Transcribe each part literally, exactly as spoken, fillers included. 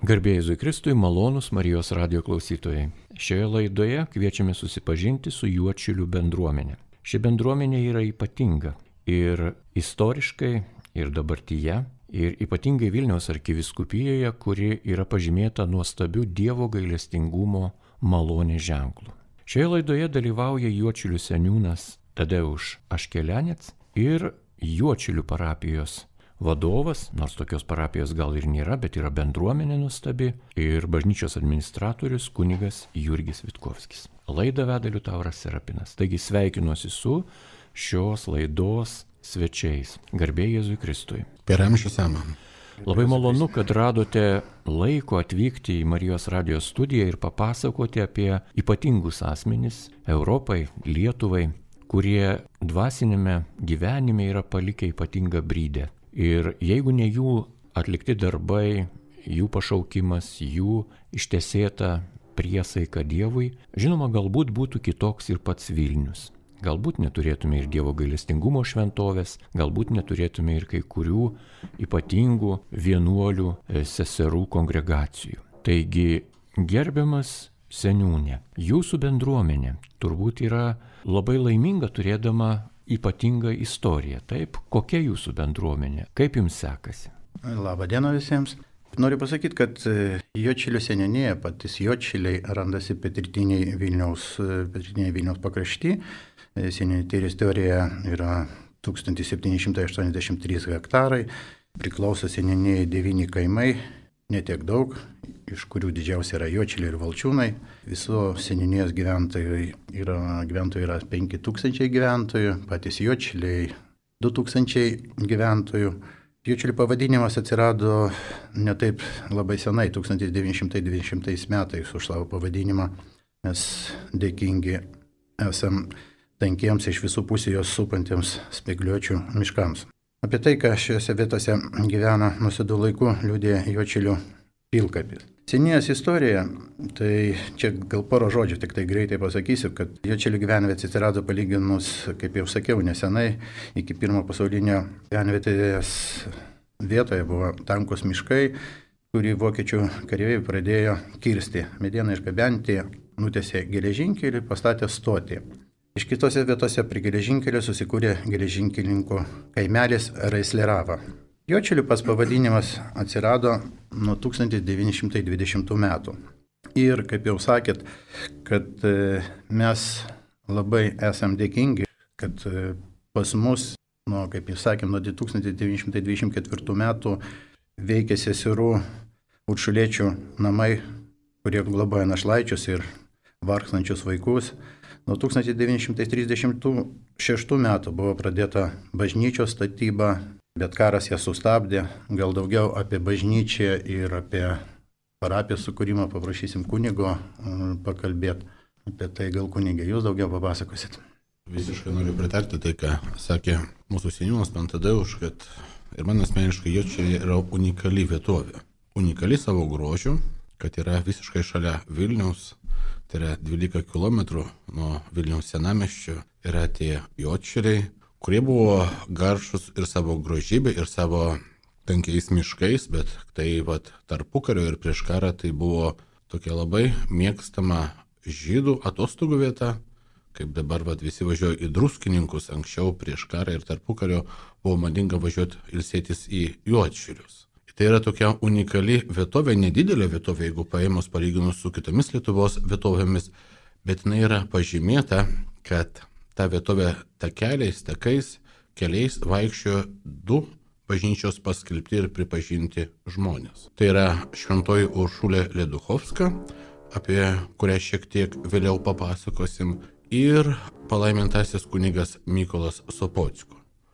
Garbė Jėzui Kristui, malonūs Marijos radijo klausytojai. Šioje laidoje kviečiame susipažinti su Juodšilių bendruomenė. Ši bendruomenė yra ypatinga ir istoriškai, ir dabartyje, ir ypatingai Vilniaus arkivyskupijoje, kuri yra pažymėta nuostabiu Dievo gailestingumo malonės ženklu. Šioje laidoje dalyvauja Juodšilių seniūnas Tadeuš Aškelenec ir Juodšilių parapijos vadovas, nors tokios parapijos gal ir nėra, bet yra bendruomenė nuostabi, ir bažnyčios administratorius kunigas Jurgis Vitkovskis. Laidą veda Liutauras Serapinas. Taigi sveikinuosi su šios laidos svečiais. Garbė Jėzui Kristui. Per amžius amam. Labai malonu, kad radote laiko atvykti į Marijos radijos studiją ir papasakoti apie ypatingus asmenis Europai, Lietuvai, kurie dvasinėme gyvenime yra palikę ypatingą brydę. Ir jeigu ne jų atlikti darbai, jų pašaukimas, jų ištesėta priesaika Dievui, žinoma, galbūt būtų kitoks ir pats Vilnius. Galbūt neturėtume ir Dievo gailestingumo šventovės, galbūt neturėtume ir kai kurių ypatingų vienuolių seserų kongregacijų. Taigi, gerbiamas seniūne, jūsų bendruomenė turbūt yra labai laiminga turėdama ypatingą istoriją. Taip, kokia jūsų bendruomenė? Kaip jums sekasi? Labą dieną visiems. Noriu pasakyti, kad Juodšilių seniūnija, patys Juodšiliai randasi pietrytiniai Vilniaus, pietrytiniai Vilniaus pakrašty. Seniūnijos teritorija yra tūkstantis septyni šimtai aštuoniasdešimt trys hektarai. Priklauso seniūnijai devyni kaimai, netiek daug, iš kurių didžiausia yra Juodšiliai ir Valčiūnai. Viso seniūnijos gyventojų yra, gyventojų yra penki tūkstančiai gyventojų, patys Juodšiliai du tūkstančiai gyventojų. Juodšilių pavadinimas atsirado ne taip labai senai, tūkstantis devyni šimtai dvidešimtais metais už savo pavadinimą. Mes dėkingi esam tankiems iš visų pusių jos supantiems spygliuočių miškams. Apie tai, ką šiuose vietose gyvena nuo senų laikų, liudija Juodšilių pilkapis. Seniūnijos istorija, tai čia gal poro žodžių, tik tai greitai pasakysiu, kad Juodšilių gyvenvietė atsirado palyginus, kaip jau sakiau, nesenai, iki pirmo pasaulinio gyvenvietės vietoje buvo tankus miškai, kurį vokiečių kareiviai pradėjo kirsti. Medieną išgabenti, nutiesė geležinkelį, pastatė stotį. Iš kitose vietose prie geležinkelio susikūrė geležinkelinkų kaimelis Raislerava. Juodšilių pats pavadinimas atsirado nuo tūkstantis devyni šimtai dvidešimtų metų. Ir, kaip jau sakėt, kad mes labai esam dėkingi, kad pas mus, nuo, kaip jūs sakėm, nuo tūkstantis devyni šimtai dvidešimt ketvirtų metų veikia seserų Uršuliečių namai, kurie globoja našlaičius ir vargstančius vaikus. Nuo tūkstantis devyni šimtai trisdešimt šeštų metų buvo pradėta bažnyčios statyba, bet karas ją sustabdė. Gal daugiau apie bažnyčią ir apie parapijos sukūrimą paprašysim kunigo pakalbėti. Apie tai gal kunigė, jūs daugiau papasakosit. Visiškai noriu pritarti tai, ką sakė mūsų seniūnas Tadeuš, kad ir man asmeniškai Juodšiliai yra unikali vietovė. Unikali savo grožiu, kad yra visiškai šalia Vilniaus. Tai yra dvylika kilometrų nuo Vilniaus senamiesčio yra tie Juodšiliai, kurie buvo garšus ir savo grožybė, ir savo tankiais miškais, bet tai vat, tarpukario ir prieš karą tai buvo tokia labai mėgstama žydų atostogų vieta, kaip dabar vat, visi važiuoja į Druskininkus, anksčiau prieš karą ir tarpukario buvo madinga važiuoti ilsėtis į Juodšilius. Tai yra tokia unikali vietovė, nedidelė vietovė, jeigu paėmus palyginus su kitomis Lietuvos vietovėmis, bet jinai yra pažymėta, kad ta vietovė takeliais, takais, keliais vaikščiojo du bažnyčios paskelbti ir pripažinti žmonės. Tai yra šventoji Uršulė Leduchovska, apie kurią šiek tiek vėliau papasakosim, ir palaimintasis kunigas Mykolas Sopocko,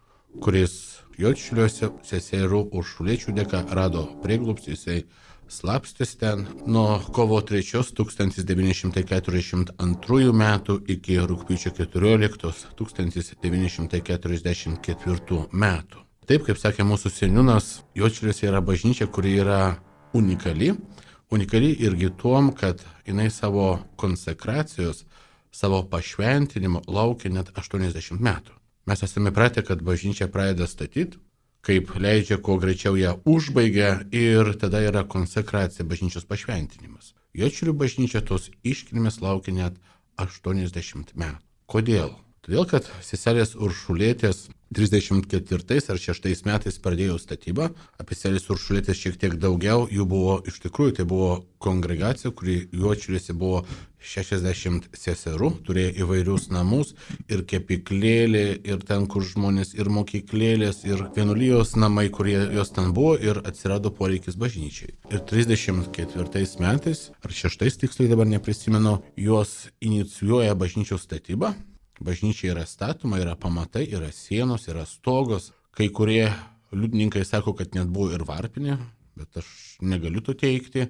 kuris Juodšiliuose seserų Uršuliečių dėka rado prieglobstį, jisai slapstis ten nuo kovo trečios tūkstantis devyni šimtai keturiasdešimt antrųjų metų iki rugpjūčio keturioliktos tūkstantis devyni šimtai keturiasdešimt ketvirtų metų. Taip, kaip sakė mūsų seniūnas, Juodšiliuose yra bažnyčia, kuri yra unikali. Unikali irgi tuom, kad jinai savo konsekracijos, savo pašventinimo laukia net aštuoniasdešimt metų. Mes esame pratę, kad bažnyčia pradeda statyti, kaip leidžia, kuo greičiau ją užbaigia ir tada yra konsekracija, bažnyčios pašventinimas. Juodšilių bažnyčia tos iškilmės laukia net aštuoniasdešimt metų. Kodėl? Todėl, kad seselės Uršulėtės trisdešimt ketvirtais ar šeštais metais pradėjo statybą. Apie seselės Uršulėtės šiek tiek daugiau, jų buvo iš tikrųjų, tai buvo kongregacija, kuri Juodšiliuose buvo šešiasdešimt seserų, turėjo įvairius namus ir kepiklėlė, ir ten, kur žmonės, ir mokyklėlės, ir vienuolijos namai, kurie jos ten buvo, ir atsirado poreikis bažnyčiai. Ir trisdešimt ketvirtais metais, ar šeštais tiksliai dabar neprisimenu, jos inicijuoja bažnyčios statybą. Bažnyčia yra statoma, yra pamatai, yra sienos, yra stogos. Kai kurie liudininkai sako, kad net buvo ir varpinė, bet aš negaliu to teikti.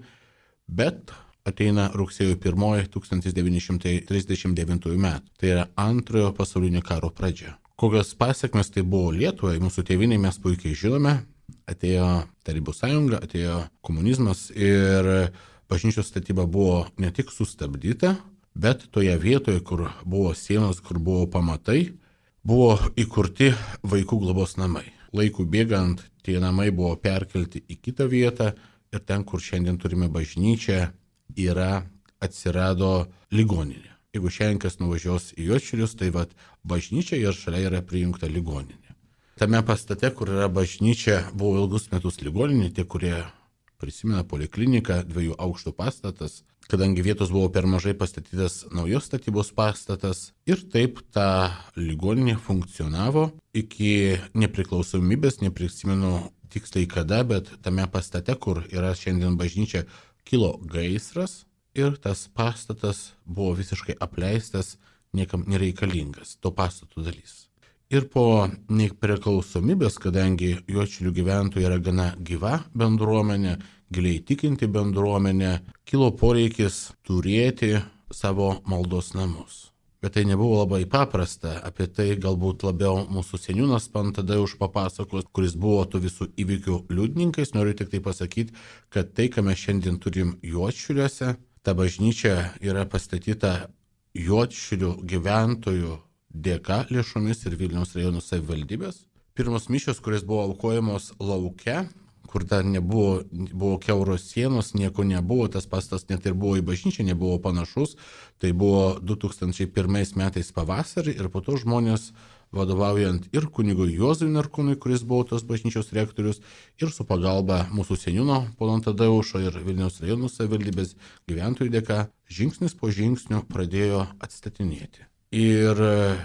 Bet ateina rugsėjo pirmoji tūkstantis devyni šimtai trisdešimt devintųjų metų. Tai yra antrojo pasaulinio karo pradžia. Kokios pasiekmes tai buvo Lietuvai, mūsų tėvynai mes puikiai žinome. Atėjo Tarybų sąjunga, atėjo komunizmas ir bažnyčios statyba buvo ne tik sustabdyta, bet toje vietoje, kur buvo sienos, kur buvo pamatai, buvo įkurti vaikų globos namai. Laikų bėgant tie namai buvo perkelti į kitą vietą ir ten, kur šiandien turime bažnyčią, yra atsirado ligoninė. Jeigu šiandien kas nuvažiuos į Juodšilius, tai vat bažnyčia ir šalia yra prijungta ligoninė. Tame pastate, kur yra bažnyčia, buvo ilgus metus ligoninė, tie, kurie prisimena polikliniką, dviejų aukštų pastatas, kadangi vietos buvo per mažai pastatytas naujos statybos pastatas ir taip ta ligoninė funkcionavo iki nepriklausomybės, neprisimenu tiksliai kada, bet tame pastate, kur yra šiandien bažnyčia, kilo gaisras ir tas pastatas buvo visiškai apleistas, niekam nereikalingas, to pastato dalis. Ir po nepriklausomybės, kadangi Juodšilių gyventojai yra gana gyva bendruomenė, giliai tikinti bendruomenė, kilo poreikis turėti savo maldos namus. Bet tai nebuvo labai paprasta, apie tai galbūt labiau mūsų seniūnas Pantadeuš papasakos, kuris buvo tų visų įvykių liudininkais. Noriu tik tai pasakyti, kad tai, ką mes šiandien turim Juodšiliuose, ta bažnyčia yra pastatyta Juodšilių gyventojų dėka lėšomis ir Vilniaus rajono savivaldybės. Pirmos mišios, kurios buvo aukojamos lauke, kur dar nebuvo, buvo kiauros sienos, nieko nebuvo, tas pastas net ir buvo į bažnyčią, nebuvo panašus. Tai buvo du tūkstančiai pirmais metais pavasarį ir po to žmonės, vadovaujant ir kunigui Juozui Narkūnui, kuris buvo tos bažnyčios rektorius, ir su pagalba mūsų seniūno pono Tadeušo ir Vilniaus rajono savivaldybės gyventojų dėka, žingsnis po žingsnio pradėjo atstatinėti. Ir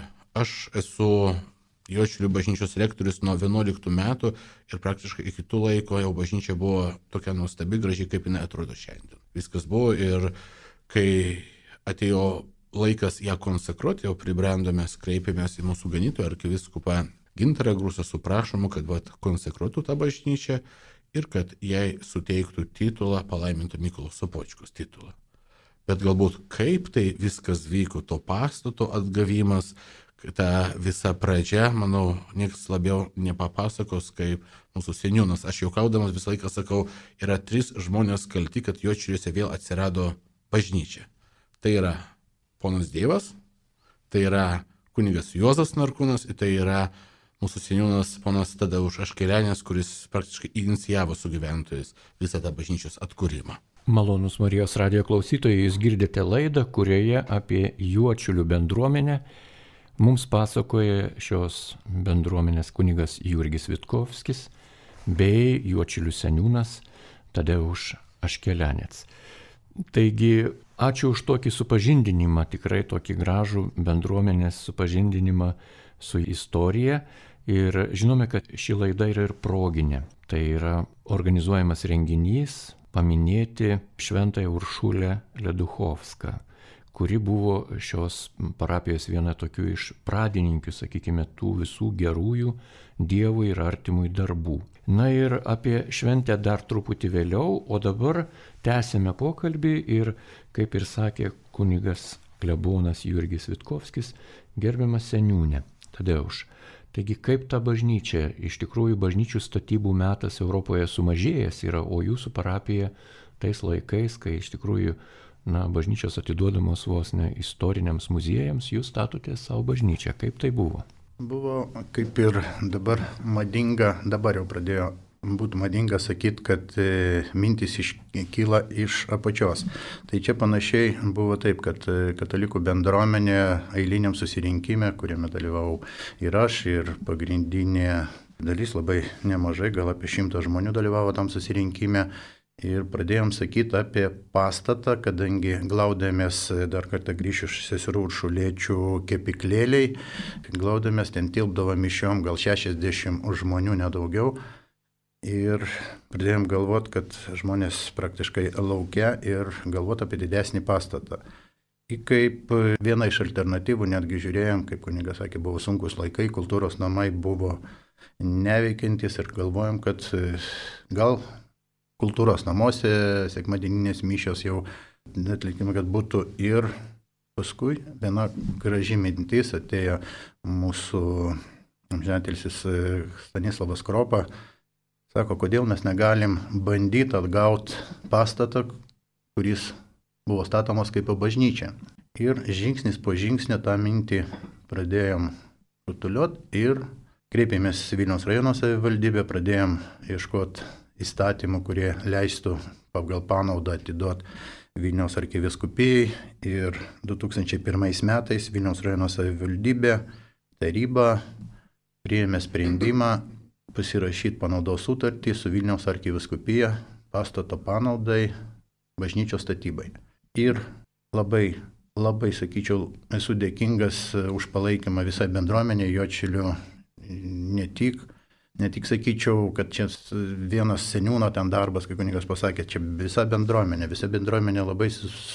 aš esu Juodšilių bažnyčios rektorius nuo vienuoliktų metų ir praktiškai iki tų laiko jau bažnyčia buvo tokia nuostabi, graži, kaip jinai atrodo šiandien. Viskas buvo ir kai atėjo laikas ją konsekruoti, jau pribrendo, mes kreipėmės į mūsų ganytoją arkivyskupą Gintarą Grusą su prašomu, kad vat, konsekruotų tą bažnyčią ir kad jai suteiktų titulą, palaiminto Mykolo Sopočkos titulą. Bet galbūt kaip tai viskas vyko, to pastato atgavimas, ta visa pradžia, manau, niekas labiau nepapasakos kaip mūsų seniūnas. Aš juokaudamas visą laiką sakau, yra trys žmonės kalti, kad Juodšiliuose vėl atsirado bažnyčia. Tai yra ponas Dievas, tai yra kunigas Juozas Narkūnas ir tai yra mūsų seniūnas ponas Tadeuš Aškelėnis, kuris praktiškai inicijavo su gyventojais visą tą bažnyčios atkūrimą. Malonus Marijos radijo klausytojai, jūs girdite laidą, kurioje apie Juodšilių bendruomenę mums pasakoja šios bendruomenės kunigas Jurgis Vitkovskis bei Juodšilių seniūnas Tadeuš Aškelėnis. Taigi, ačiū už tokį supažindinimą, tikrai tokį gražų bendruomenės supažindinimą su istorija. Ir žinome, kad ši laida yra ir proginė. Tai yra organizuojamas renginys paminėti šventąją Uršulę Leduchovską, kuri buvo šios parapijos viena tokių iš pradininkių, sakykime, tų visų gerųjų Dievui ir artimui darbų. Na ir apie šventę dar truputį vėliau, o dabar tęsime pokalbį ir, kaip ir sakė kunigas klebonas Jurgis Vitkovskis, gerbiamas seniūne Tadeuš. Taigi kaip ta bažnyčia, iš tikrųjų bažnyčių statybų metas Europoje sumažėjęs yra, o jūsų parapija tais laikais, kai iš tikrųjų na, bažnyčios atiduodamos vos ne istoriniams muziejams, jūs statote savo bažnyčią. Kaip tai buvo? Buvo kaip ir dabar madinga, dabar jau pradėjo būtų madinga sakyti, kad e, mintis iškyla iš apačios. Tai čia panašiai buvo taip, kad e, katalikų bendruomenė eiliniam susirinkime, kuriame dalyvau ir aš, ir pagrindinė dalis, labai nemažai, gal apie šimtą žmonių dalyvavo tam susirinkime. Ir pradėjom sakyti apie pastatą, kadangi glaudėmės, dar kartą grįšiu iš seserų Uršulėčių kepiklėliai, glaudėmės, ten tilpdavo mišiom gal šešiasdešimt žmonių, nedaugiau. Ir pradėjom galvoti, kad žmonės praktiškai laukia ir galvoti apie didesnį pastatą. Ir kaip viena iš alternatyvų netgi žiūrėjom, kaip kunigas sakė, buvo sunkus laikai, kultūros namai buvo neveikiantis ir galvojom, kad gal kultūros namuose sekmadieninės mišios jau atlikime, kad būtų. Ir paskui viena graži mintis atėjo mūsų amžinatilsis Stanislavas Kropa. Sako, kodėl mes negalim bandyti atgauti pastatą, kuris buvo statomas kaip bažnyčia. Ir žingsnis po žingsnio tą mintį pradėjom rutuliuoti ir kreipėmės Vilniaus rajono savivaldybę, pradėjom ieškoti įstatymų, kurie leistų pagal panaudą atiduoti Vilniaus arkivyskupijai. Ir du tūkstančiai pirmais metais Vilniaus rajono savivaldybė taryba priėmė sprendimą pasirašyti panaudos sutartį su Vilniaus arkivyskupija pastato panaudai bažnyčios statybai. Ir labai, labai, sakyčiau, esu dėkingas už palaikymą visai bendruomenė Juodšilių, ne tik Ne tik sakyčiau, kad čia vienas seniūno ten darbas, kaip kunigas pasakė, čia visa bendruomenė, visa bendruomenė labai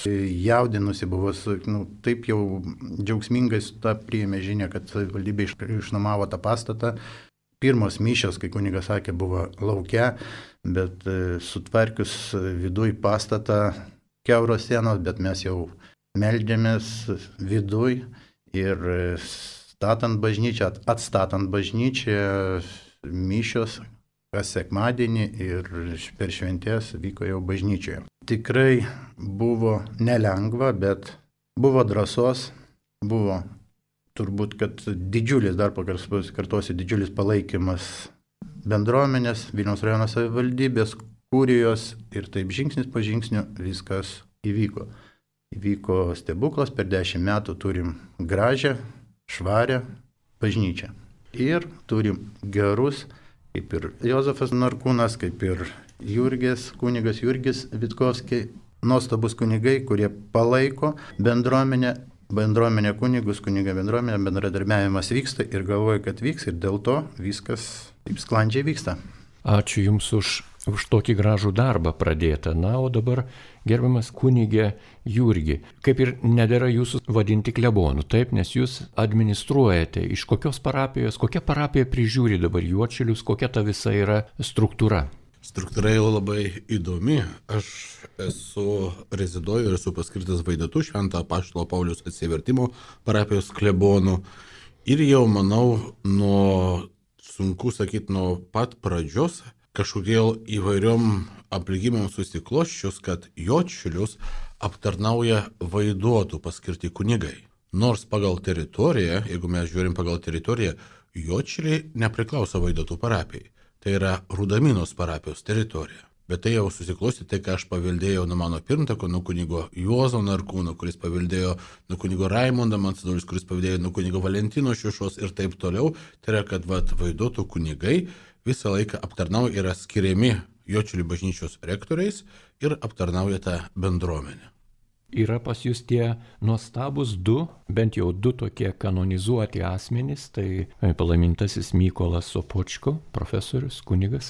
jaudinusi buvo, nu, taip jau džiaugsmingai tą priėmė žinia, kad savivaldybė išnuomavo tą pastatą. Pirmos mišios, kai kunigas sakė, buvo laukia, bet sutvarkius viduj pastatą, kiauros sienos, bet mes jau meldėmės viduj ir statant bažnyčią, atstatant bažnyčią, mišios kas sekmadienį ir per šventės vyko jau bažnyčioje. Tikrai buvo nelengva, bet buvo drąsos, buvo turbūt, kad didžiulis, dar pakartosiu, didžiulis palaikymas bendruomenės, Vilniaus rajono savivaldybės, kurijos ir taip žingsnis po žingsnio viskas įvyko. Įvyko stebuklas, per dešimt metų turim gražią, švarę bažnyčią. Ir turim gerus, kaip ir Jozefas Narkūnas, kaip ir Jurgis, kunigas Jurgis Vitkovskiai, nuostabus kunigai, kurie palaiko bendruomenę, bendruomenė kunigus, kuniga bendruomenė, bendradarbiavimas vyksta ir galvoju, kad vyks ir dėl to viskas taip sklandžiai vyksta. Ačiū Jums už, už tokį gražų darbą pradėtą. Na, o dabar, gerbiamas kunigė Jurgi, kaip ir nedėra Jūsų vadinti klebonu, taip, nes Jūs administruojate, iš kokios parapijos, kokia parapija prižiūri dabar Juodšilius, kokia ta visa yra struktūra? Struktūra jau labai įdomi. Aš esu reziduoju ir esu paskirtas Vaidotu, Švento Apaštalo Pauliaus Atsivertimo parapijos klebonu. Ir jau, manau, nuo, sunku sakyti, nuo pat pradžios, kažkodėl įvairiom aplinkybėm susikloščius, kad Juodšilius aptarnauja Vaidotų paskirti kunigai. Nors pagal teritoriją, jeigu mes žiūrim pagal teritoriją, Juodšiliai nepriklauso Vaidotų parapijai. Tai yra Rudaminos parapijos teritorija. Bet tai jau susiklosti tai, ką aš paveldėjau nuo mano pirmtako, nuo kunigo Juozo Narkūno, kuris paveldėjo nuo kunigo Raimondą Mansadolis, kuris paveldėjo nuo kunigo Valentino Šiušos ir taip toliau. Tai yra, kad vat, Vaidotų kunigai visą laiką aptarnauja, yra skiriami Juodšilių bažnyčios rektoriais ir aptarnauja tą bendruomenę. Yra pas Jūs tie nuostabus du, bent jau du tokie kanonizuoti asmenys, tai palaimintasis Mykolas Sopočko, profesorius, kunigas,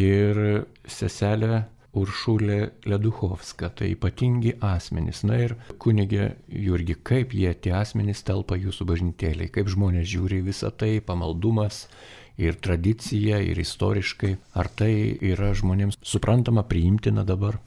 ir seselė Uršulė Leduchovska, tai ypatingi asmenys. Na ir kunigė Jurgi, kaip jie tie asmenys telpa Jūsų bažnytėliai, kaip žmonės žiūri visą tai, pamaldumas ir tradicija, ir istoriškai, ar tai yra žmonėms suprantama, priimtina dabar?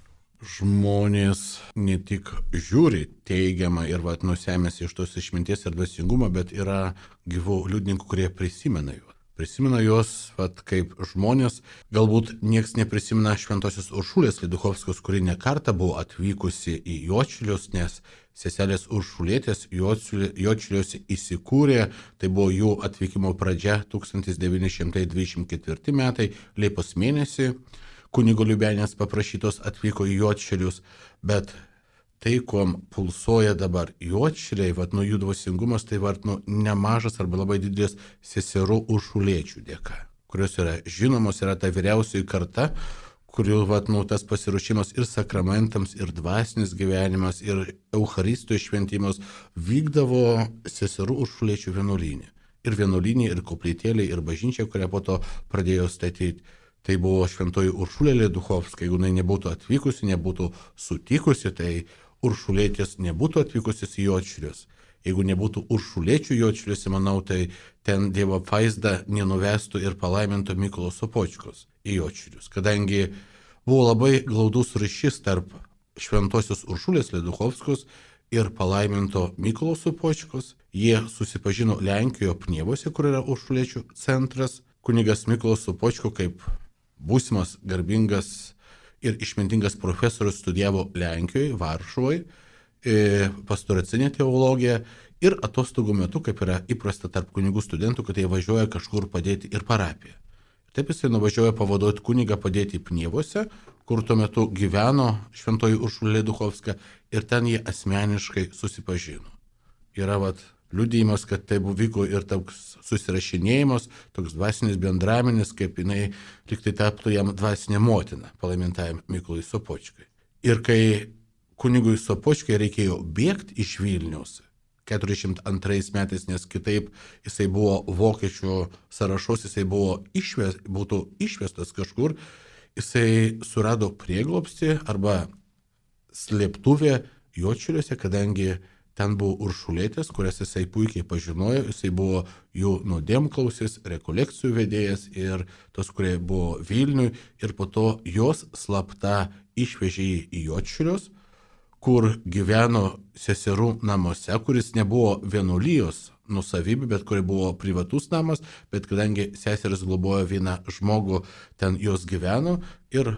Žmonės ne tik žiūri teigiamą ir vat, nusemėsi iš tos išminties ir dvasingumo, bet yra gyvų liudininkų, kurie prisimena jų. Prisimena juos vat, kaip žmonės, galbūt nieks neprisimena šventosios Uršulės Liduchovskos, kuri ne kartą buvo atvykusi į Juodšilius, nes seselės Uršulėtės Juodšiliuose įsikūrė, tai buvo jų atvykimo pradžia tūkstantis devyni šimtai dvidešimt ketvirti metai, Liepos mėnesį, kunigo Liubenės paprašytos atvyko į Juodšilius, bet tai, kuom pulsuoja dabar Juodšiliai, vat, nu, jų dvasingumas, tai vat, nu, nemažas arba labai didelis seserų Uršulėčių dėka, kurios yra žinomos, yra ta vyriausioji karta, kurių vat, nu, tas pasiruošimas ir sakramentams, ir dvasinis gyvenimas, ir Eucharistijos šventimas vykdavo seserų Uršulėčių vienuolynė. Ir vienuolynė, ir koplytėlė, ir bažnyčia, kurią po to pradėjo statyti. Tai buvo šventoji Uršulė Liduchovska, jeigu jinai nebūtų atvykusi, nebūtų sutikusi, tai Uršulėtės nebūtų atvykusios į Juodšilius. Jeigu nebūtų Uršulėčių Juodšiliuose, manau, tai ten Dievo apvaizda nenuvestų ir palaiminto Mykolo Sopočkos į Juodšilius, kadangi buvo labai glaudus ryšys tarp šventosios Uršulės Liduchovskos ir palaiminto Mykolo Sopočkos. Jie susipažino Lenkijoje Pnievose, kur yra Uršulėčių centras. Kunigas Mykolas Sopočko kaip būsimas garbingas ir išmintingas profesorius studijavo Lenkijoje, Varšuvoje, pastoracinę teologiją ir atostogų metu, kaip yra įprasta tarp kunigų studentų, kad jie važiuoja kažkur padėti ir parapiją. Taip jisai nuvažiuoja pavaduoti kunigą padėti Pnievose, kur tuo metu gyveno šventoji Uršulė Liduchovska ir ten jie asmeniškai susipažino. Yra vat liudijimas, kad tai vyko ir toks susirašinėjimas, toks dvasinis bendraminis, kaip jinai liktai taptų jam dvasinė motina, palaimintajam Mykolui Sopočkai. Ir kai kunigui Sopočkai reikėjo bėgti iš Vilniaus keturiasdešimt antrais metais, nes kitaip jisai buvo vokiečių sąrašos, jisai buvo išves, būtų išvestas kažkur, jisai surado prieglobstį arba slėptuvę Juodšiliuose, kadangi ten buvo Uršulėtės, kurias jisai puikiai pažinojo, jisai buvo jų nuodėmklausis, rekolekcijų vedėjas ir tos, kurie buvo Vilniui, ir po to jos slapta išvežė jį į Juodšilius, kur gyveno seserų namuose, kuris nebuvo vienuolijos nusavybė, bet kuri buvo privatus namas, bet kadangi seseris globojo vieną žmogų, ten jos gyveno ir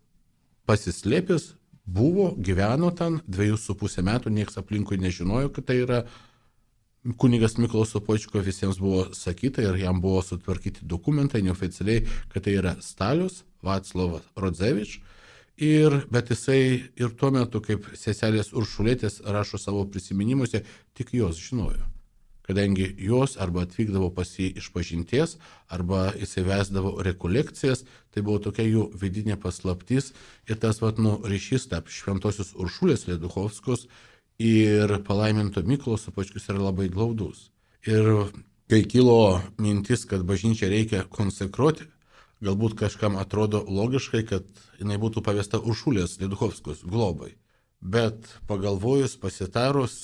pasislėpęs buvo, gyveno ten dviejus su pusę metų, nieks aplinkui nežinojo, kad tai yra kunigas Mykolas Sopočko, visiems buvo sakyta ir jam buvo sutvarkyti dokumentai neoficialiai, kad tai yra Stalius Vaclovas Rodzevič, ir, bet jisai ir tuo metu, kaip seselės Uršulėtės rašo savo prisiminimuose, tik jos žinojo. Kadangi jos arba atvykdavo pas jį iš pažinties, arba įsivesdavo rekolekcijas, tai buvo tokia jų vidinė paslaptis ir tas vat, nu, ryšys tarp šventosios Uršulės Liduchovskos ir palaiminto Mykolo Sopočkos yra labai glaudus. Ir kai kilo mintis, kad bažnyčią reikia konsekruoti, galbūt kažkam atrodo logiškai, kad jinai būtų pavesta Uršulės Liduchovskos globai. Bet pagalvojus, pasitarus,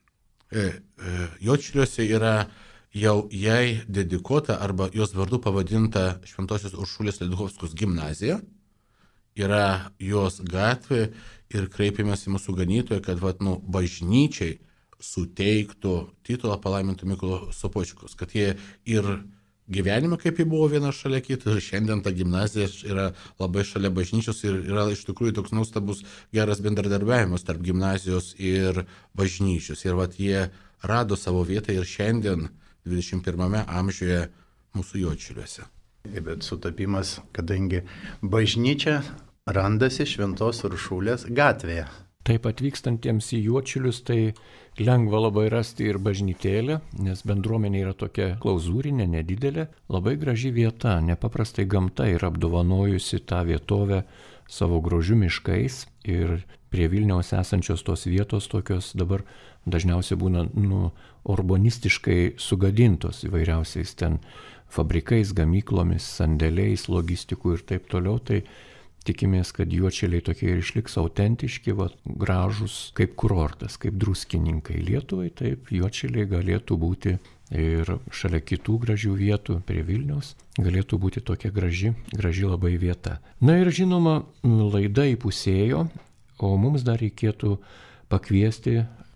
Juodšiliuose yra jau jai dedikuota arba jos vardu pavadinta šventosios Uršulės Liduchovskos gimnazija. Yra jos gatvė ir kreipiamės į mūsų ganytoją, kad vat, nu, bažnyčiai suteiktų titulą palaiminto Mykolo Sopočkos, kad jie ir gyvenime, kaip jį buvo viena šalia kita, ir šiandien ta gimnazija yra labai šalia bažnyčios ir yra iš tikrųjų toks nuostabus geras bendradarbiavimas tarp gimnazijos ir bažnyčios. Ir vat jie rado savo vietą ir šiandien dvidešimt pirmame amžiuje mūsų Juodšiliuose. Bet sutapimas, kadangi bažnyčia randasi Šventos Uršulės gatvėje. Taip atvykstantiems į Juodšilius tai lengva labai rasti ir bažnytėlę, nes bendruomenė yra tokia klauzūrinė, nedidelė, labai graži vieta, nepaprastai gamta yra apdovanojusi tą vietovę savo grožių miškais ir prie Vilniaus esančios tos vietos tokios dabar dažniausiai būna nu, urbanistiškai sugadintos įvairiausiais ten fabrikais, gamyklomis, sandėliais, logistikų ir taip toliau, tai tikimės, kad Juodšiliai tokie ir išliks autentiški, va, gražus kaip kurortas, kaip druskininkai Lietuvai, taip Juodšiliai galėtų būti ir šalia kitų gražių vietų prie Vilniaus, galėtų būti tokia graži, graži labai vieta. Na ir žinoma, laida įpusėjo, o mums dar reikėtų pakviesti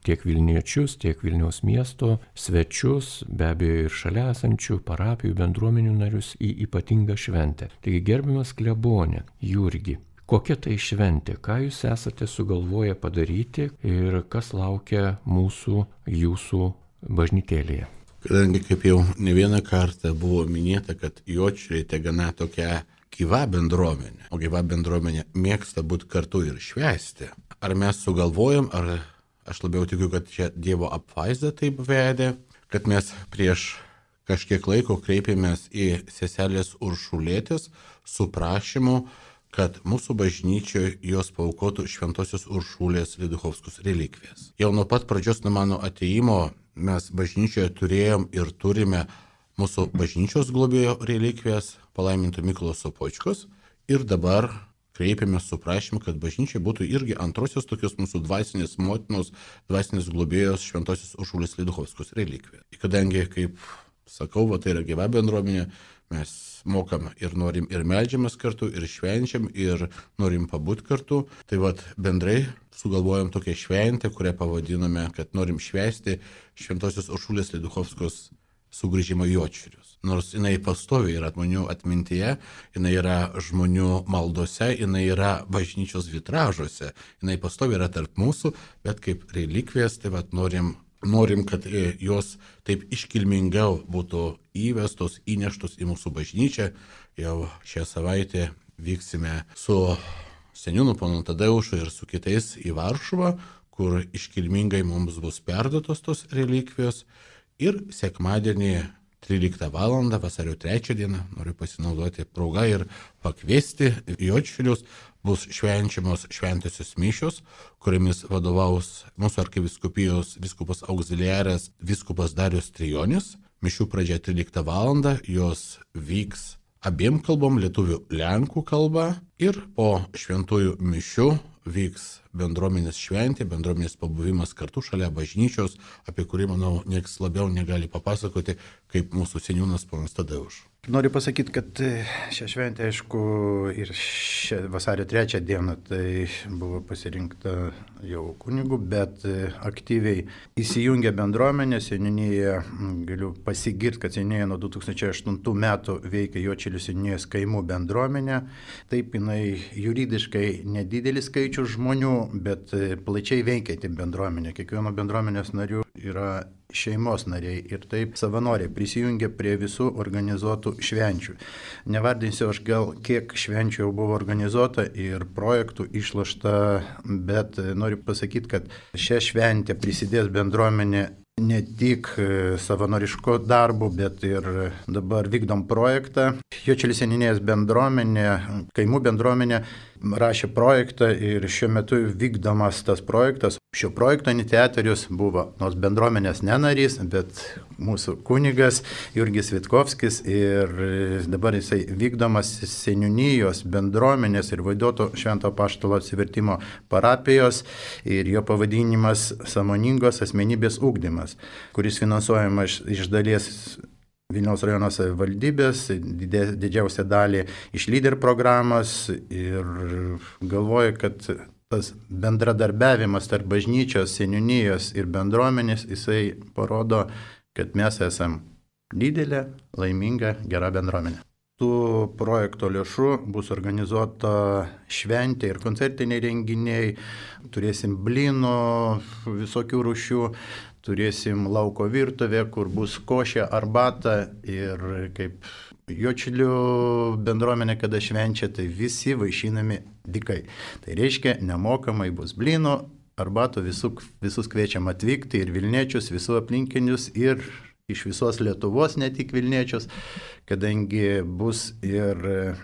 tiek Vilniečius, tiek Vilniaus miesto svečius, be abejo ir šalia esančių parapijų bendruomenių narius į ypatingą šventę. Taigi gerbiamas klebone Jurgi, kokia tai šventė, ką jūs esate sugalvoję padaryti ir kas laukia mūsų jūsų bažnytėlėje? Kadangi, kaip jau ne vieną kartą buvo minėta, kad Juodšiliai tai gana tokia gyva bendruomenė, o gyva bendruomenė mėgsta būti kartu ir švęsti. Ar mes sugalvojom, ar aš labiau tikiu, kad čia Dievo apvaizda taip vedė, kad mes prieš kažkiek laiko kreipėmės į seselės Uršulėtės su prašymu, kad mūsų bažnyčioje jos paaukotų šventosios Uršulės Liduchovskos relikvijas. Jau nuo pat pradžios nuo mano atėjimo mes bažnyčioje turėjom ir turime mūsų bažnyčios globėjo relikvijas, palaiminto Mykolo Sopočkos, ir dabar kreipiamės su prašymu, kad bažnyčioje būtų irgi antrosios tokios mūsų dvasinės motinos, dvasinės globėjos šventosios Uršulės Liduchovskos relikvija. Kadangi, kaip sakau, va, tai yra gyva bendruomenė, mes mokam ir norim ir meldžiamės kartu, ir švenčiam, ir norim pabūt kartu. Tai vat bendrai sugalvojom tokią šventę, kurią pavadinome, kad norim švęsti šventosios Uršulės Liduchovskos sugrįžimo į Juodšilius. Nors jinai pastoviai yra žmonių atmintyje, jinai yra žmonių maldose, jinai yra bažnyčios vitražuose, jinai pastoviai yra tarp mūsų, bet kaip relikvijas, tai vat norim Norim, kad jos taip iškilmingiau būtų įvestos, įneštos į mūsų bažnyčią. Jau šią savaitę vyksime su seniūnu ponu Tadeušu ir su kitais į Varšuvą, kur iškilmingai mums bus perduotos tos relikvijos. Ir sekmadienį tryliktą valandą, vasario trečią dieną, noriu pasinaudoti progą ir pakviesti Juodšilius, bus švenčiamos šventosios mišios, kuriamis vadovaus mūsų arkivyskupijos vyskupas auxiliaras vyskupas Darius Trijonis. Mišių pradžia tryliktą valandą, jos vyks abiem kalbom, lietuvių lenkų kalba, ir po šventųjų mišių vyks bendruomenės šventė, bendruomenės pabuvimas kartu šalia bažnyčios, apie kurį, manau, niekas labiau negali papasakoti, kaip mūsų seniūnas ponas Tadeuš. Noriu pasakyti, kad šią šventę, aišku, ir šią vasario trečią dieną tai buvo pasirinkta jau kunigų, bet aktyviai įsijungia bendruomenė, seniūnija, galiu pasigirti, kad seniūnija nuo du tūkstančiai aštuntų metų veikia Juodšilių seniūnijos kaimų bendruomenė. Taip, jinai juridiškai nedidelis skaičius žmonių, bet plačiai veikianti bendruomenė. Kiekvieno bendruomenės narių yra šeimos nariai ir taip savanoriai prisijungia prie visų organizuotų švenčių. Nevardinsiu aš gal, kiek švenčių jau buvo organizuota ir projektų išlošta, bet noriu pasakyti, kad šią šventę prisidės bendruomenė ne tik savanoriško darbo, bet ir dabar vykdom projektą. Juodšilių seniūnijos bendruomenė, kaimų bendruomenė rašė projektą ir šiuo metu vykdomas tas projektas. Šio projekto iniciatorius buvo nors bendruomenės nenarys, bet mūsų kunigas Jurgis Vitkovskis, ir dabar jisai vykdomas seniūnijos bendruomenės ir Vaidoto Švento Apaštalo atsivertimo parapijos, ir jo pavadinimas Sąmoningos asmenybės ugdymas, kuris finansuojamas iš dalies Vilniaus rajono savivaldybės, didžiausią dalį iš lyder programos, ir galvoju, kad tas bendradarbiavimas tarp bažnyčios, seniūnijos ir bendruomenės, jisai parodo, kad mes esam didelė, laiminga, gera bendruomenė. Tų projekto lėšų bus organizuota šventė ir koncertiniai renginiai, turėsim blynų visokių rūšių, turėsim lauko virtuvę, kur bus košė, arbata, ir kaip Juodšilių bendruomenė, kada švenčia, tai visi vaišinami dykai. Tai reiškia, nemokamai bus blynų, arbatų, visų, visus kviečiam atvykti, ir Vilniečius, visų aplinkinius, ir iš visos Lietuvos, ne tik Vilniečius, kadangi bus ir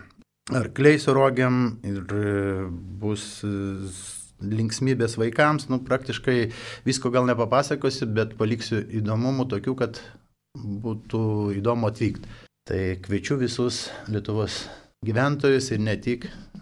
arkliai su rogiam, ir bus linksmybės vaikams, nu praktiškai visko gal nepapasakosiu, bet paliksiu įdomumų tokių, kad būtų įdomu atvykti. Tai kviečiu visus Lietuvos gyventojus ir ne tik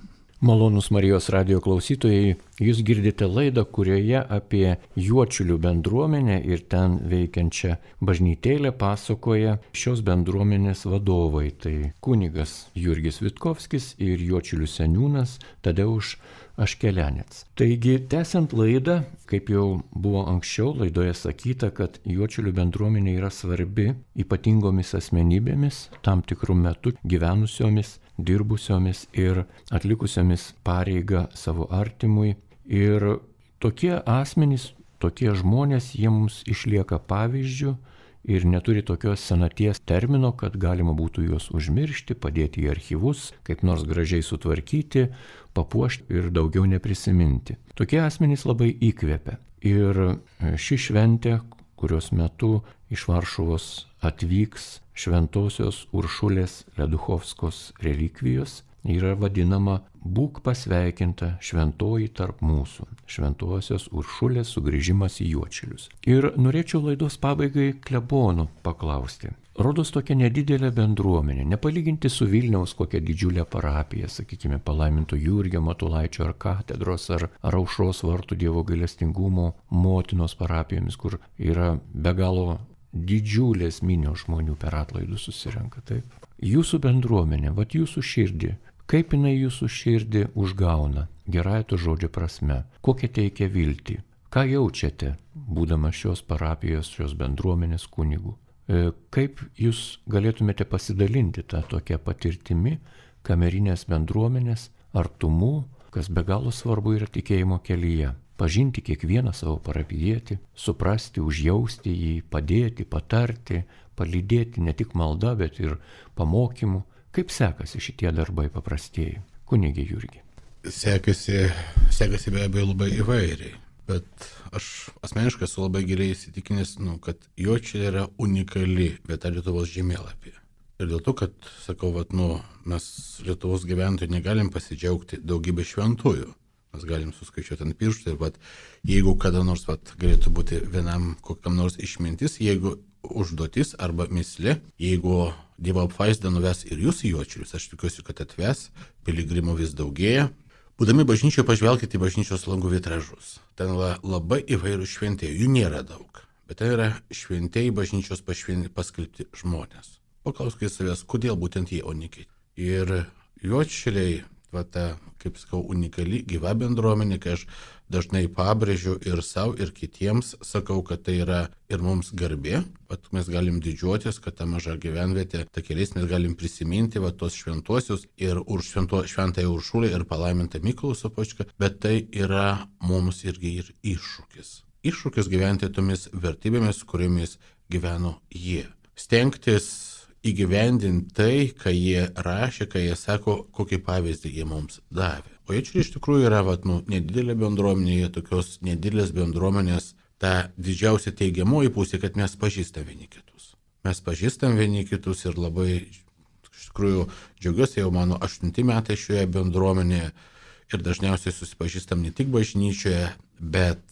Malonūs Marijos radio klausytojai, jūs girdite laidą, kurioje apie Juodšilių bendruomenę ir ten veikiančią bažnytėlę pasakoja šios bendruomenės vadovai. Tai kunigas Jurgis Vitkovskis ir Juodšilių seniūnas Tadeuš Aškelenec. Taigi, tęsiant laidą, kaip jau buvo anksčiau laidoje sakyta, kad Juodšilių bendruomenė yra svarbi ypatingomis asmenybėmis, tam tikrų metų gyvenusiomis, dirbusiomis ir atlikusiomis pareigą savo artimui. Ir tokie asmenys, tokie žmonės, jie mums išlieka pavyzdžių ir neturi tokios senaties termino, kad galima būtų juos užmiršti, padėti į archyvus, kaip nors gražiai sutvarkyti, papuošti ir daugiau neprisiminti. Tokie asmenys labai įkvepia. Ir ši šventė, kurios metu iš Varšuvos atvyks šventosios Uršulės Leduchovskos relikvijos, yra vadinama Būk pasveikinta šventoji tarp mūsų, šventosios Uršulės sugrįžimas į Juodšilius. Ir norėčiau laidos pabaigai klebonų paklausti. Rodos tokia nedidelė bendruomenė, nepalyginti su Vilniaus kokia didžiulė parapija, sakykime, palaiminto Jurgio Matulaičio ar katedros, ar, ar Aušros vartų Dievo gailestingumo motinos parapijomis, kur yra be galo didžiulės minios žmonių per atlaidus susirenka, taip. Jūsų bendruomenė, vat jūsų širdį, kaip jinai jūsų širdį užgauna, gerąja to žodžio prasme, kokią teikia viltį, ką jaučiate, būdama šios parapijos, šios bendruomenės kunigų, kaip jūs galėtumėte pasidalinti tą tokią patirtimi kamerinės bendruomenės artumu, kas be galo svarbu yra tikėjimo kelyje. Pažinti kiekvieną savo parapijietį, suprasti, užjausti jį, padėti, patarti, palydėti ne tik malda, bet ir pamokymu. Kaip sekasi šitie darbai paprastieji, kunigė Jurgi? Sekasi, sekasi be abejo labai įvairiai, bet aš asmeniškai esu labai gerai įsitikinęs, nu, kad Juodšilė yra unikali vieta Lietuvos žemėlapyje. Ir dėl to, kad, sakau, vat, nu, mes Lietuvos gyventojai negalim pasidžiaugti daugybę šventųjų. Mes galim suskaičiuoti ant pirštų ir vat, jeigu kada nors vat, galėtų būti vienam kokiam nors išmintis, jeigu užduotis arba mislė, jeigu Dievo apvaizda nuves ir jūs į Juodšilius, aš tikiuosi, kad atves, piligrimų vis daugėja. Būdami bažnyčioje pažvelkite į bažnyčios langų vitražus. Ten labai įvairių šventėjų, jų nėra daug, bet ten yra šventėjai bažnyčios paskelbti žmonės. Paklauskite savęs, kodėl būtent jie, o ne kiti. Ir Juodšiliai, va ta, kaip sakau, unikali gyva bendruomenė, kai aš dažnai pabrėžiu ir savo, ir kitiems sakau, kad tai yra ir mums garbė, kad mes galim didžiuotis, kad ta maža gyvenvietė, ta keliais mes galim prisiminti va tos šventuosius ir už švento, šventąją Uršulę ir palaimintą Mykolą Sopočką, bet tai yra mums irgi ir iššūkis. Iššūkis gyventi tomis vertybėmis, kuriomis gyveno jie. Stengtis įgyvendinti tai, ką jie rašė, ką jie sako, kokį pavyzdį jie mums davė. O jie čia iš tikrųjų yra vat, nu, nedidelė bendruomenė, jie tokios nedidelės bendruomenės, ta didžiausia teigiamoji pusė, kad mes pažįstam vieni kitus. Mes pažįstam vieni kitus ir labai, iš tikrųjų, džiaugiuosi, jau mano aštunti metai šioje bendruomenėje ir dažniausiai susipažįstam ne tik bažnyčioje, bet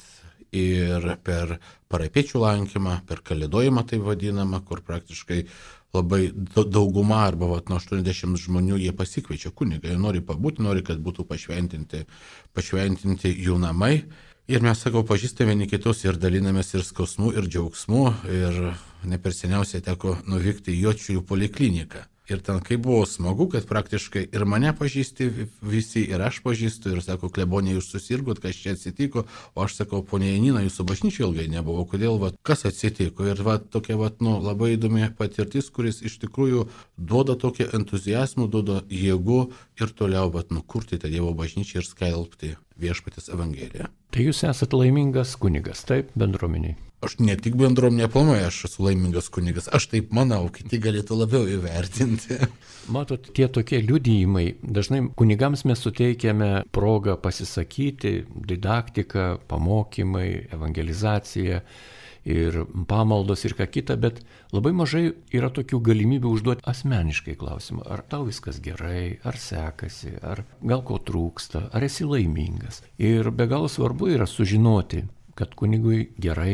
ir per parapiečių lankymą, per kalėdojimą taip vadinamą, kur praktiškai labai dauguma arba vat, nuo aštuoniasdešimt žmonių jie pasikviečia kunigą, jie nori pabūti, nori, kad būtų pašventinti, pašventinti jų namai. Ir mes, sakau, pažįstame vieni kitus ir dalinamės ir skausmu, ir džiaugsmu. Ir ne per seniausiai teko nuvykti į Juodšilių polikliniką. Ir ten kaip buvo smagu, kad praktiškai ir mane pažįsti visi, ir aš pažįstu, ir sako, klebonė, jūs susirgot, kas čia atsitiko, o aš sakau, ponė Janina, jūsų bažnyčia ilgai nebuvo, kodėl, va, kas atsitiko. Ir va, tokia va, nu, labai įdomi patirtis, kuris iš tikrųjų duoda tokį entuziazmą, duoda jėgų ir toliau va, nukurti tą Dievo bažnyčią ir skelbti viešpatės evangeliją. Tai jūs esate laimingas kunigas, taip, bendruomeniai? Aš ne tik bendruomenė planuoju, aš esu laimingas kunigas. Aš taip manau, kiti galėtų labiau įvertinti. Matot, tie tokie liudijimai, dažnai kunigams mes suteikiame progą pasisakyti, didaktika, pamokymai, evangelizacija ir pamaldos ir ką kita, bet labai mažai yra tokių galimybių užduoti asmeniškai klausimą, ar tau viskas gerai, ar sekasi, ar gal ko trūksta, ar esi laimingas. Ir be galo svarbu yra sužinoti, kad kunigui gerai,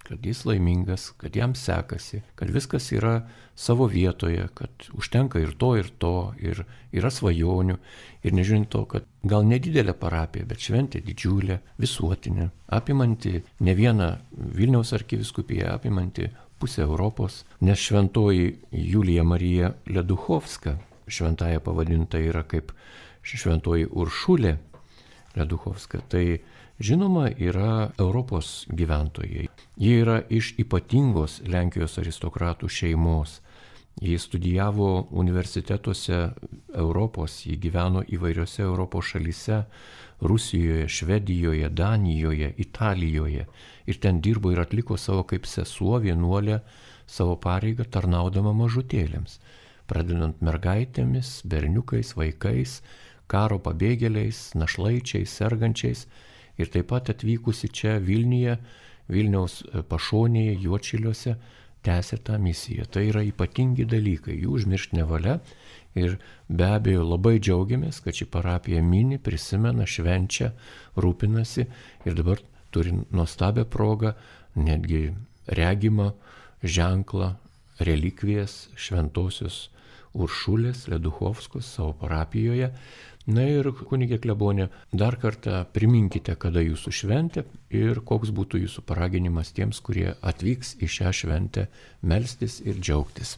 kad jis laimingas, kad jam sekasi, kad viskas yra savo vietoje, kad užtenka ir to, ir to, ir yra svajonių. Ir nežiūrint to, kad gal nedidelė parapija, bet šventė didžiulė, visuotinė, apimanti ne vieną Vilniaus arkivyskupiją, apimanti pusę Europos, nes šventoji Julija Marija Leduchovska, šventąja pavadinta yra kaip šventoji Uršulė Leduchovska, tai žinoma yra Europos gyventojai. Jie yra iš ypatingos Lenkijos aristokratų šeimos. Jie studijavo universitetuose Europos, jie gyveno įvairiose Europos šalyse, Rusijoje, Švedijoje, Danijoje, Italijoje. Ir ten dirbo ir atliko savo kaip sesuo vienuolė savo pareigą tarnaudama mažutėlėms, pradedant mergaitėmis, berniukais, vaikais, karo pabėgėliais, našlaičiais, sergančiais ir taip pat atvykusi čia Vilniuje, Vilniaus pašonėje, Juodšiliuose, tęsė tą misiją. Tai yra ypatingi dalykai, jų užmiršti nevalia ir be abejo labai džiaugiamės, kad ši parapija mini, prisimena, švenčia, rūpinasi ir dabar turi nuostabią progą, netgi regimą ženklą, relikvijas šventosios Uršulės Leduchovskos savo parapijoje. Na ir kunigė klebonė, dar kartą priminkite, kada jūsų šventė ir koks būtų jūsų paraginimas tiems, kurie atvyks į šią šventę melstis ir džiaugtis.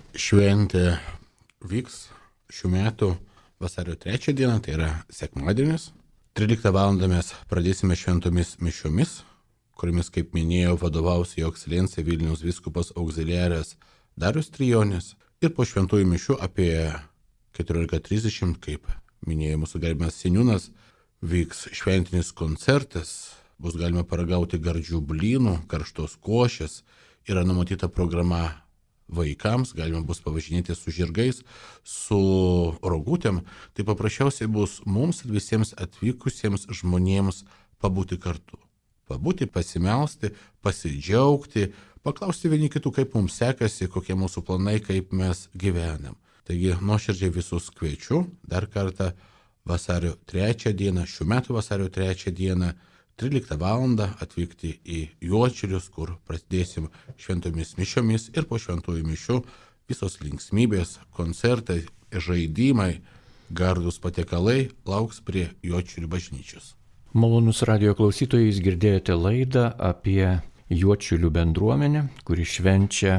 Šventė vyks šių metų vasario trečią dieną, tai yra sekmadienis. tryliktą valandą mes pradėsime šventomis mišiomis, kuriamis, kaip minėjau, vadovaus jo ekscelencija Vilniaus vyskupas auxiliaras Darius Trijonis. Ir po šventųjų mišių apie keturiolika trisdešimt, kaip minėjo mūsų gerbiamas seniūnas, vyks šventinis koncertas, bus galima paragauti gardžių blynų, karštos košės, yra numatyta programa vaikams, galima bus pavažinėti su žirgais, su rogutėm, tai paprasčiausiai bus mums ir visiems atvykusiems žmonėms pabūti kartu. Pabūti, pasimelsti, pasidžiaugti, paklausti vieni kitų, kaip mums sekasi, kokie mūsų planai, kaip mes gyvenam. Taigi nuoširdžiai visus kviečiu dar kartą vasario trečią dieną, šių metų vasario trečią dieną, tryliktą valandą atvykti į Juodšilius, kur prasidėsim šventomis mišiomis ir po šventųjų mišių visos linksmybės, koncertai, žaidimai, gardūs patiekalai lauks prie Juodšilių bažnyčios. Malonus radijo klausytojai, jūs girdėjote laidą apie Juodšilių bendruomenę, kuri švenčia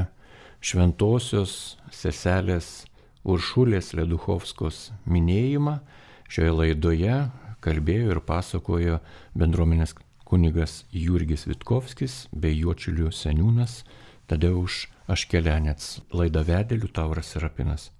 šventosios seselės Uršulės Leduchovskos minėjimą. Šioje laidoje kalbėjo ir pasakojo bendruomenės kunigas Jurgis Vitkovskis bei Juodšilių seniūnas Tadeuš Aškelenec. Laidą vedė Liutauras Serapinas.